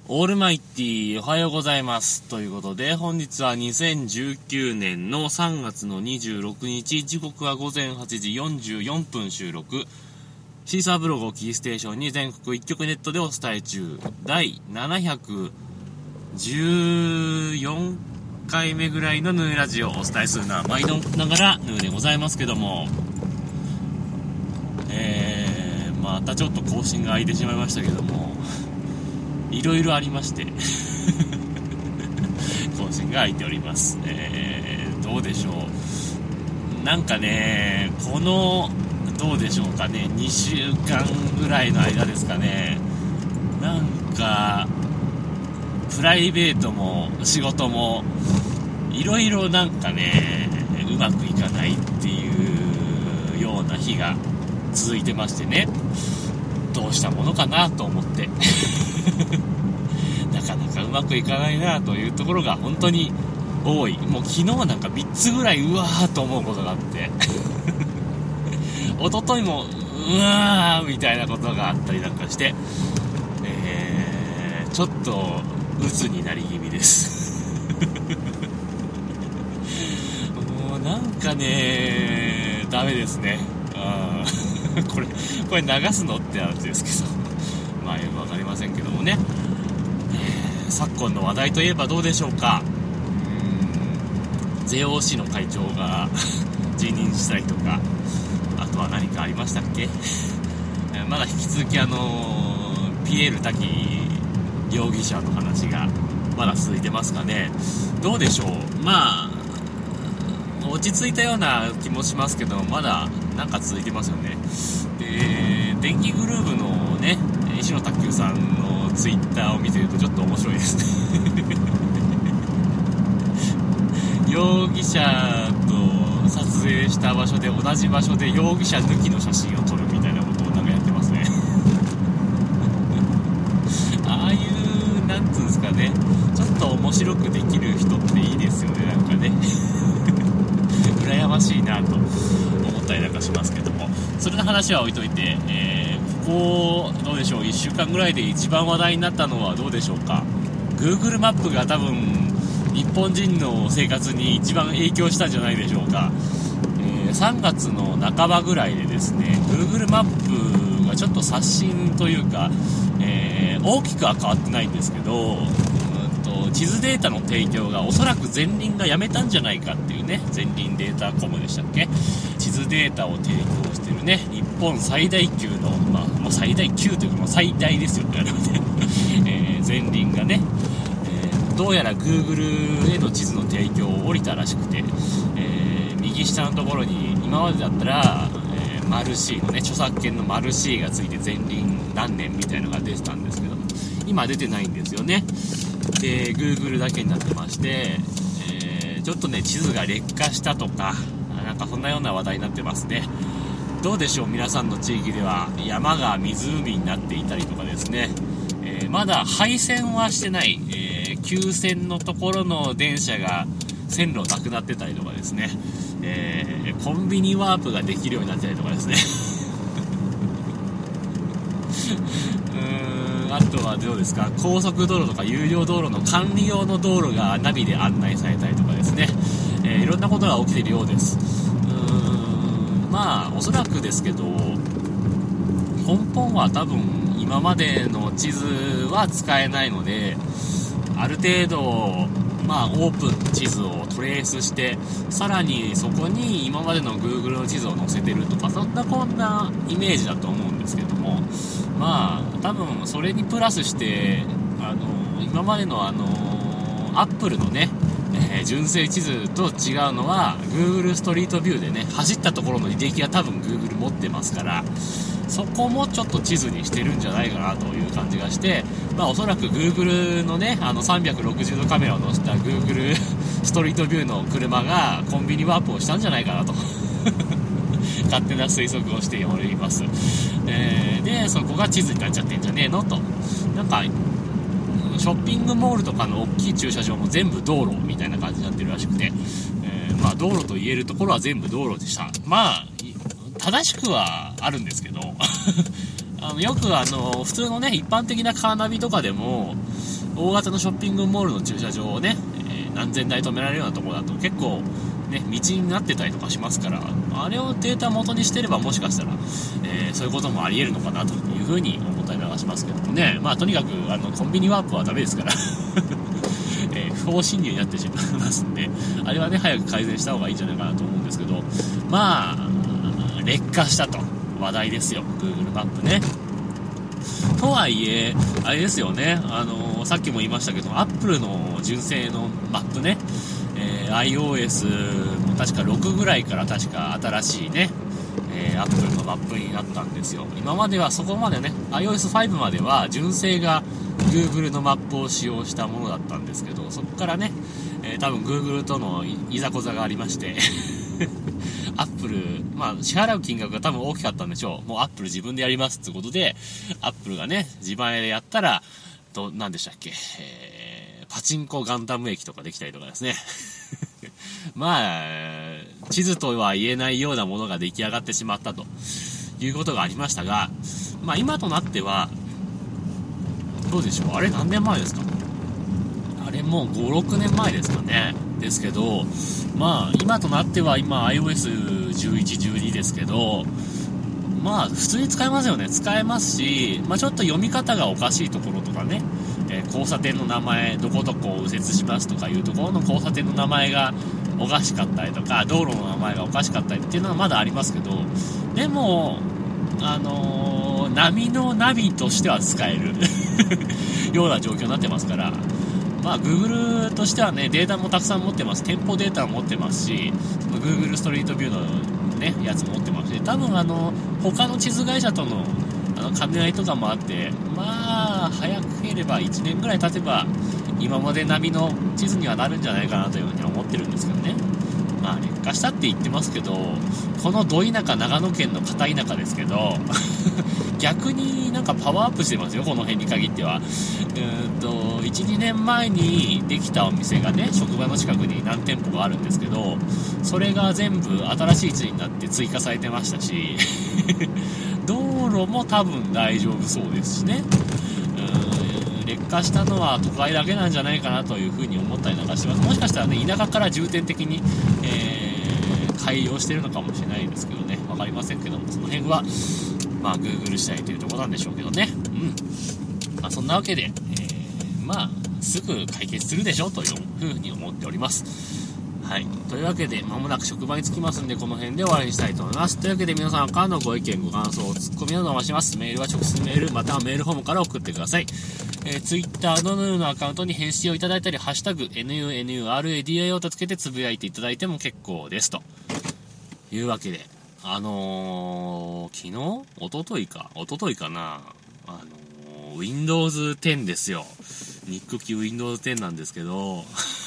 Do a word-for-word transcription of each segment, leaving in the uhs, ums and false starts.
オールマイティーおはようございますということで、本日はにせんじゅうきゅうねんのさんがつのにじゅうろくにち、時刻はごぜんはちじよんじゅうよんぷん収録。シーサーブログをキーステーションに全国一曲ネットでお伝え中、だいななひゃくじゅうよんかいめぐらいのヌーラジオをお伝えするのは毎度ながらヌーでございますけども、えー、またちょっと更新が空いてしまいましたけども、いろいろありまして更新が空いております。えー、どうでしょう、なんかね、このどうでしょうかね、にしゅうかんぐらいの間ですかね、なんかプライベートも仕事もいろいろなんかね、うまくいかないっていうような日が続いてましてね、どうしたものかなと思ってなかなかうまくいかないなというところが本当に多い。もう昨日なんかみっつぐらいうわーと思うことがあって一昨日もうわーみたいなことがあったりなんかして、えー、ちょっと鬱になり気味ですもうなんかねダメですね。あこれこれ流すのって話ですけどまあよくわかりませんけどもね、えー、昨今の話題といえばどうでしょうか。うーん ジェイオーシー の会長が辞任したりとか、あとは何かありましたっけまだ引き続きあのピエール滝容疑者の話がまだ続いてますかね。どうでしょう、まあ落ち着いたような気もしますけど、まだなんか続いてますよね。で、電気グルーヴのね石野卓球さんのツイッターを見てるとちょっと面白いですね容疑者と撮影した場所で同じ場所で容疑者抜きの写真を撮るみたいなことをなんかやってますねああいうなんつうんですかね、ちょっと面白くできる人っていいですよね、なんかね羨ましいなと思ったりなんかしますけども、それの話は置いといて、えー、ここどうでしょう、いっしゅうかんぐらいで一番話題になったのはどうでしょうか。 Google マップが多分日本人の生活に一番影響したんじゃないでしょうか。えー、さんがつの半ばぐらいでですね、 Google マップがちょっと刷新というか、えー、大きくは変わってないんですけど、地図データの提供がおそらくゼンリンがやめたんじゃないかっていうね、ゼンリンデータコムでしたっけ、地図データを提供してるね日本最大級の、まあ、まあ、最大級というかもう最大ですよねえー、ゼンリンがね、えー、どうやら Google への地図の提供を降りたらしくて、えー、右下のところに今までだったら、えー、マル C のね著作権のマル C がついてゼンリン何年みたいなのが出てたんですけど、今出てないんですよね。で Google だけになってまして、えー、ちょっとね地図が劣化したとかなんかそんなような話題になってますね。どうでしょう、皆さんの地域では山が湖になっていたりとかですね、えー、まだ廃線はしてない、えー、旧線のところの電車が線路なくなってたりとかですね、えー、コンビニワープができるようになったりとかですねあとはどうですか、高速道路とか有料道路の管理用の道路がナビで案内されたりとかですね、えー、いろんなことが起きているようです。うーんまあおそらくですけど、根本は多分今までの地図は使えないので、ある程度まあオープン地図をトレースして、さらにそこに今までの Google の地図を載せてるとか、そんなこんなイメージだと思うんですけども、まあ多分それにプラスしてあの今までのあのアップルのね、えー、純正地図と違うのは Google ストリートビューでね走ったところの履歴は多分 Google 持ってますから、そこもちょっと地図にしてるんじゃないかなという感じがして、まあおそらく Google のねあのさんびゃくろくじゅうどカメラを載せた Google ストリートビューの車がコンビニワープをしたんじゃないかなと勝手な推測をしております。えー、でそこが地図になっちゃってんじゃねえのと、なんかショッピングモールとかの大きい駐車場も全部道路みたいな感じになってるらしくて、えー、まあ道路と言えるところは全部道路でした。まあ正しくはあるんですけどあのよくあの普通のね一般的なカーナビとかでも大型のショッピングモールの駐車場をね、えー、何千台止められるようなところだと結構ね、道になってたりとかしますから、あれをデータ元にしてればもしかしたら、えー、そういうこともあり得るのかなというふうに思ったりなんかしますけどもね。まあとにかくあのコンビニワープはダメですから、えー、不法侵入になってしまいますんで、あれはね早く改善した方がいいんじゃないかなと思うんですけど、まあ劣化したと話題ですよ Google マップね。とはいえあれですよね、あのー、さっきも言いましたけど Apple の純正のマップね、えー、iOS も確かろくぐらいから確か新しいね、えー、Apple のマップになったんですよ。今まではそこまでね アイオーエスファイブ までは純正が Google のマップを使用したものだったんですけど、そこからね、えー、多分 Google との い, いざこざがありましてApple、まあ支払う金額が多分大きかったんでしょう。もう Apple 自分でやりますってことで Apple がね自前でやったらと何でしたっけ、えー、パチンコガンダム駅とかできたりとかですねまあ地図とは言えないようなものが出来上がってしまったということがありましたが、まあ今となってはどうでしょう、あれ何年前ですか、あれもうごろくねんまえですかね。ですけどまあ今となっては今 アイオーエスじゅういち、じゅうに ですけど、まあ普通に使えますよね。使えますし、まあちょっと読み方がおかしいところとかね、えー、交差点の名前どこどこを右折しますとかいうところの交差点の名前がおかしかったりとか、道路の名前がおかしかったりっていうのはまだありますけど、でもあのー、波のナビとしては使えるような状況になってますから、まあ Google としてはねデータもたくさん持ってます。店舗データも持ってますし、Google ストリートビューのねやつも持ってますし、多分あの他の地図会社とのあの兼ね合いとかもあって、まあ早ければいちねんぐらい経てば今まで並みの地図にはなるんじゃないかなというふうに思ってるんですけどね。まあ劣化したって言ってますけど、このど田舎長野県の片田舎ですけど逆になんかパワーアップしてますよ、この辺に限っては。うーんといち、にねんまえにできたお店がね職場の近くに何店舗かあるんですけど、それが全部新しい地図になって追加されてましたし道路も多分大丈夫そうですしね。うーん劣化したのは都会だけなんじゃないかなというふうに思ったりなんかします。もしかしたらね田舎から重点的に、えー、改良してるのかもしれないですけどね、わかりませんけども、その辺はまあ Google 次第というところなんでしょうけどね。うん。まあそんなわけで、えー、まあすぐ解決するでしょというふうに思っております。はい。というわけで、まもなく職場に着きますんで、この辺で終わりにしたいと思います。というわけで、皆さんからのご意見、ご感想、ツッコミなどお待ちします。メールは直接メール、またはメールフォームから送ってください。えー、Twitter ののアカウントに返信をいただいたり、ハッシュタグ、エヌユーエヌユーアールエーディーアイオー とつけてつぶやいていただいても結構です。というわけで、あのー、昨日一昨日か一昨日かなあのー、ウィンドウズテン ですよ。ニック級 ウィンドウズテン なんですけど、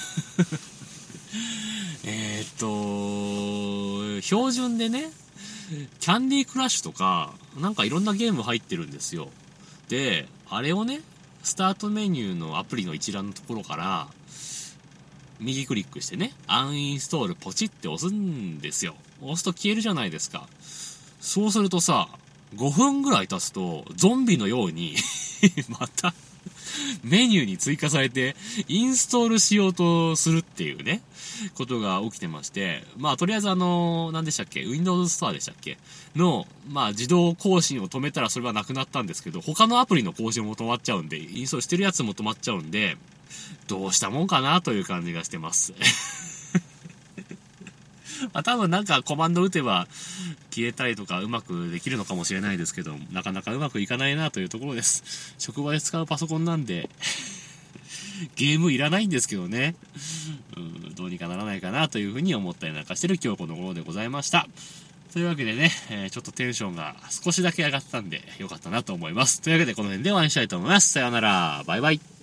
えーっと、標準でね、キャンディークラッシュとか、なんかいろんなゲーム入ってるんですよ。で、あれをね、スタートメニューのアプリの一覧のところから、右クリックしてね、アンインストールポチって押すんですよ。押すと消えるじゃないですか。そうするとさ、ごふんぐらい経つと、ゾンビのように、また、メニューに追加されて、インストールしようとするっていうね、ことが起きてまして、まあ、とりあえずあの、何でしたっけ Windows Store でしたっけの、まあ、自動更新を止めたらそれはなくなったんですけど、他のアプリの更新も止まっちゃうんで、インストールしてるやつも止まっちゃうんで、どうしたもんかなという感じがしてます。まあ、多分なんかコマンド打てば消えたりとかうまくできるのかもしれないですけど、なかなかうまくいかないなというところです。職場で使うパソコンなんでゲームいらないんですけどね、うん、どうにかならないかなというふうに思ったりなんかしてる今日この頃でございました。というわけでね、えー、ちょっとテンションが少しだけ上がったんでよかったなと思います。というわけでこの辺で終わりにしたいと思います。さようなら、バイバイ。